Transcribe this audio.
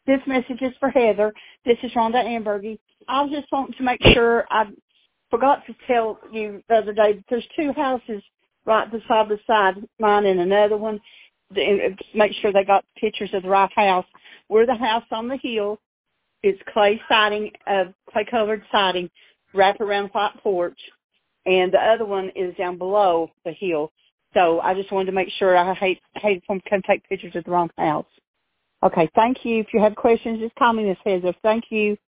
This message is for Heather. This is Rhonda Ambergy. I was just wanting to make sure, I forgot to tell you the other day that there's two houses right beside mine and another one. Make sure they got pictures of the right house. We're the house on the hill. It's clay siding, clay-covered siding, wrapped around white porch. And the other one is down below the hill. So I just wanted to make sure. I hate if I'm come take pictures of the wrong house. Okay, thank you. If you have questions, just call me, Miss Heather. Thank you.